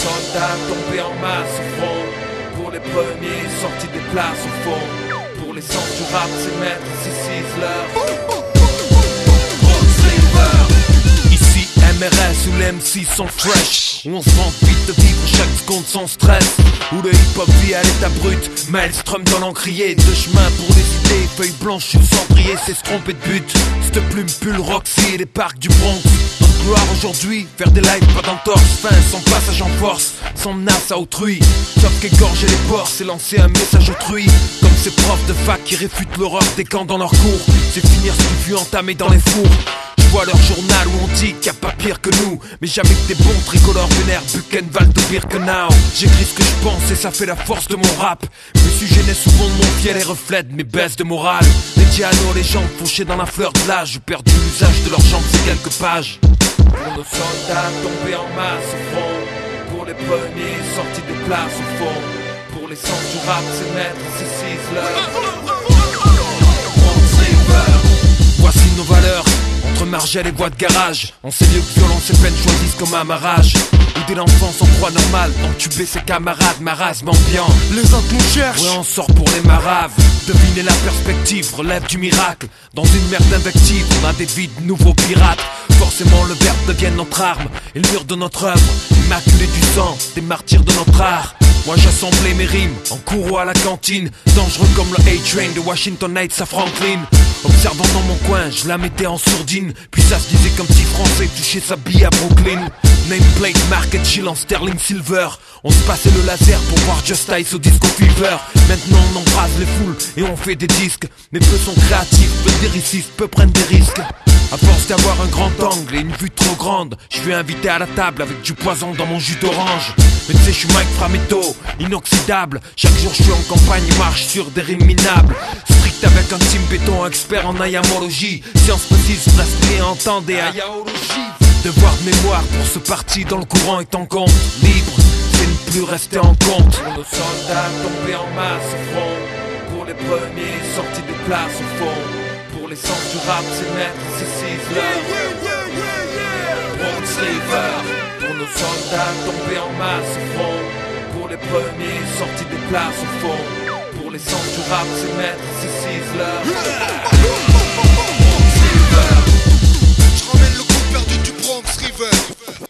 soldats tombés en masse au front, pour les premiers sortis des places au fond, pour les centres du rap, c'est maître, c'est Sizzler. Ici MRS où les MC sont fresh, où on se rend vite de vivre chaque seconde sans stress, où le hip-hop vit à l'état brut, Maelstrom dans l'encrier, deux chemins pour les idées, feuilles blanches sur cendrier, c'est se tromper de but. Cette plume pull Roxy et les parcs du Bronx. Notre gloire aujourd'hui, faire des lives pas d'entorse, fin sans passage en force, sans menace à autrui. Sauf qu'égorger les porcs, c'est lancer un message autrui. Comme ces profs de fac qui réfutent l'horreur des camps dans leurs cours, c'est finir ce qui fut entamé dans les fours. Je vois leur journal où on dit qu'il n'y a pas pire que nous, mais jamais que des bons tricolores vénèrent Buchenwald ou Birkenau. J'écris ce que je pense et ça fait la force de mon rap. Me suis gêné souvent de mon fiel et reflète mes baisses de morale. Les dianos, les jambes fauchées dans la fleur de l'âge, j'ai perdu l'usage de leurs jambes, c'est quelques pages. Pour nos soldats tombés en masse au front, pour les premiers sortis des places au fond, pour les centres du rap, c'est maître, c'est Sizzler. Voici nos valeurs. Entre margelle et voix de garage, on sait mieux que violence et peine choisissent comme amarrage. Où dès l'enfance on croit normal d'entuber ses camarades, marasme ambiant. Les autres nous cherchent, ouais on sort pour les maraves. Devinez la perspective, relève du miracle. Dans une mer d'invectives, on a des vies de nouveaux pirates. Forcément le verbe devient notre arme, et le mur de notre œuvre, immaculé du sang, des martyrs de notre art. Moi j'assemblais mes rimes, en cours ou à la cantine, dangereux comme le A-Train de Washington Heights à Franklin. Observant dans mon coin, je la mettais en sourdine, puis ça se disait comme si français touchait sa bille à Brooklyn. Nameplate, market chill en sterling silver, on se passait le laser pour voir Just Ice au Disco Fever. Maintenant on embrase les foules et on fait des disques, mais peu sont créatifs, peu lyricistes, peu prennent des risques. À force d'avoir un grand angle et une vue trop grande, je suis invité à la table avec du poison dans mon jus d'orange. Mais tu sais, je suis Mike Frametto, inoxydable. Chaque jour je suis en campagne, marche sur des rimes minables. Strict avec un team béton, expert en ayamologie. Science précise, presque entendez ayaologie. Devoir de mémoire pour ce parti dans le courant est en compte. Libre, c'est ne plus rester en compte. Pour nos soldats tombés en masse au front, pour les premiers sortis des places au fond, pour les centres du rap, c'est maître, c'est Sizzler. Pour nos soldats tombés en masse au front, pour les premiers sortis des places au fond, pour les centres du rap, c'est maître, c'est Sizzler. Je ramène le coup perdu du Bronx River.